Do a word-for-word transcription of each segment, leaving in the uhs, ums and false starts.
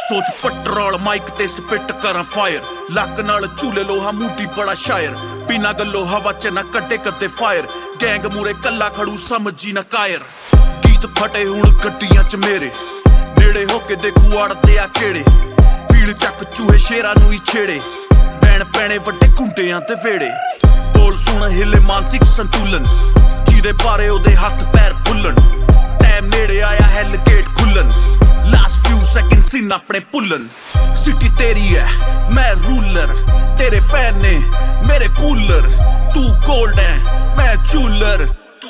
सोच petrol mic ते spit करा फायर लक नाल झूले लोहा मूडी बड़ा शायर बिना गल्लो हवा च ना कटे कदे फायर गैंग मूरे कल्ला खड़ू समझी ना कायर गीत फटे हुण गड्डियां च मेरे नेड़े होके देखू आड़ते आ केड़े फील चक चूहे शेरां नूं ही छेड़े वैन पैणे वड्डे कुंडियां ते वेड़े बोल सुण हिले मानसिक संतुलन जिहदे बारे ओदे हत्थ पैर फुल्लन टाइम नेड़े आया हैल गेट खुल्लन लास्ट फ्यू सेकंड सीन अपने पुल्लन सिटी तेरी है मैं रूलर तेरे फैन ने मेरे कूलर तू गोल्ड है मैं जूलर तू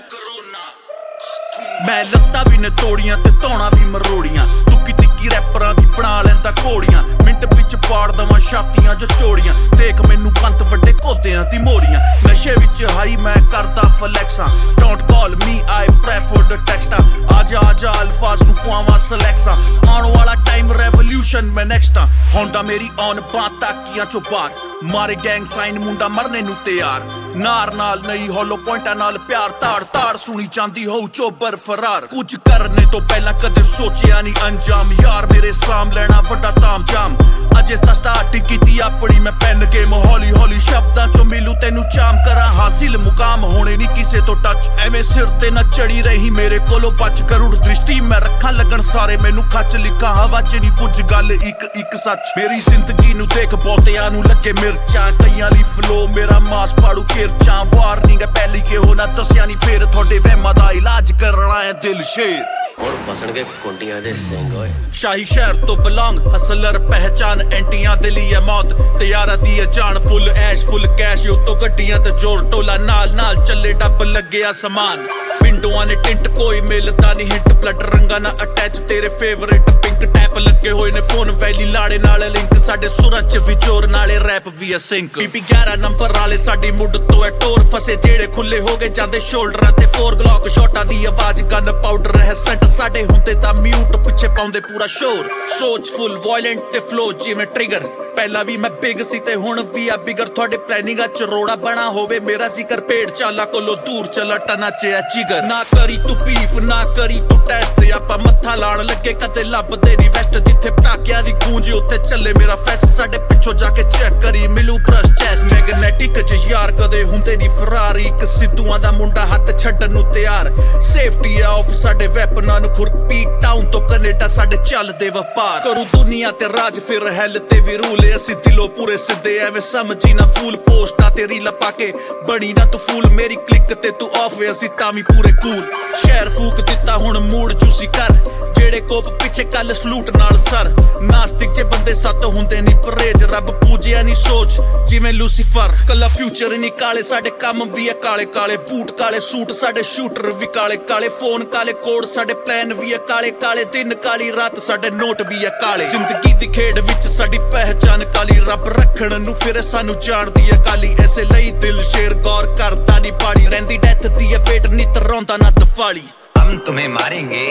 करोना मैं लत्ता भी ने तोड़ियां ते तौणा भी मरोड़ियां तुक्की तिक्की रैपरां दी बना लैंदा घोड़ियां मिंट पिच पाड़ दवां छातियां जो चोड़ियां देख मैनू पंत वड्डे कोदियां दी मोरियां नशे विच हाई मैं करदा फ्लैक्सां don't call me I prefer the टेक्स्टा आजा आजा अल्फाज नू पावां सलैक्सां आउण वाला टाइम रेवोल्यूशन मैं नेक्स्टा होंडा मेरी ऑन बात ताकियां चो बार मारे गैंग साइन मुंडा मरने नू तैयार नार नाल नहीं होलो पॉइंटा नाल प्यार ताड़ ताड़ सुनी चांदी हो चोबर फरार कुछ करने तो पहला कदे सोचिया नहीं अंजाम यार मेरे साम लेना वड्डा ताम जाम अजे ता स्टार्ट कीती अपनी मैं पेन गेम हौली हौली शब्दां चो मिलू तेनू चाम करा हासिल मुकाम होने नहीं किसे तो टच एवें सिर ते न चढ़ी रही मेरे कोलो बच करोड़ दृष्टि मैं रखा लगन सारे मैनू खच लिखा हवा च नहीं कुछ गल इक इक सच मेरी जिंदगी नू देख बहुतियां नू लगे मिर्चां कईयां ली फ्लो मेरा मास पाड़ू किरचां वार्निंग है पहली के होना दसिया नहीं फिर थोड़े वहमां दा इलाज करना है दिल शेर और फसणगे कुंडियां दे सिंग ओए शाही शहर तो बिलोंग हसलर पहचान एंटियां दे लिए मौत तैयारा दी जान फुल ऐश फुल कैश उतो गड्डियां ते जोर टोला नाल नाल चले डब लगे समान विंडोआं ने टिंट कोई मिलदा नहीं हिंट ब्लड रंगा ना अटैच तेरे फेवरेट पिंक टैप लगे होए ने फोन वैली लाड़े नाल लिंक साडे सुरां च विचोर नाले रैप वी अ सिंक बीबी ग्यारह नंबर वाले साडी मुड तो है टोर फसे जेड़े खुले हो गए जांदे शोल्डरां ते फोर ग्लॉक शॉटां दी आवाज गन पाउडर है सेंट साडे हुंदे ता म्यूट पिछे पाउंदे पूरा शोर सोच फुल वायलेंट ते फ्लो जिवें ट्रिगर पहला भी मैं बिग सी ते हुण भी आ बिगर थोड़े प्लानिंगा च रोड़ा बना होवे मेरा जिक्र पेड़ चाला कोलो दूर चला टना च जिगर ना करी तू पीफ ना करी तू टेस्ट आपा मत्था लाण लगे कदे लभदे नी वेस्ट जिथे पटाकियां दी गूंज उत्थे चले मेरा फेस्ट साडे पिछो जाके चेक करी मिलू ब्रश चेस्ट मैग्नेटिक च यार कदे हुंदे नी फरारी इक सिद्धूआं दा मुंडा हत्थ छड्डन नू तैयार सेफ्टी है ऑफ साडे वैपनां नू खुरपी टाउन तो कनेडा साडे चलदे वपार करू दुनिया ते राज फिर हैल ते भी रूल असी दिलों पूरे सिद्धे एवें समझी ना फूल पोस्टा ते रील पाके बनी ना तू फूल मेरी क्लिक ते तू ऑफ वे असी तामी पूरे कूल शहर फूक दिता हुण मूड जूसी कर जेड़े कोप पिछे कल सलूट नाल सर नास्तिक जे बंदे सत हुंदे नी परहेज रब पूजिया नी सोच जिवें लूसीफर कला फ्यूचर नी काले साडे कम भी है काले काले बूट काले सूट साडे शूटर भी काले काले फोन काले कोड साडे प्लान भी है काले काले दिन काली रात साडे नोट भी है काले जिंदगी दी खेड विच साडी पहचान काली रब रखण नू फिर सानू जाणदी है काली ऐसे लई दिल शेर गौर करदा नी बाली रहिंदी डेथ दी है वेट नित रोंदा ना दफाली हम तुम्हें मारेंगे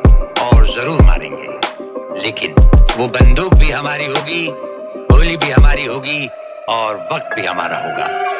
और जरूर मारेंगे लेकिन वो बंदूक भी हमारी होगी गोली भी हमारी होगी और वक्त भी हमारा होगा।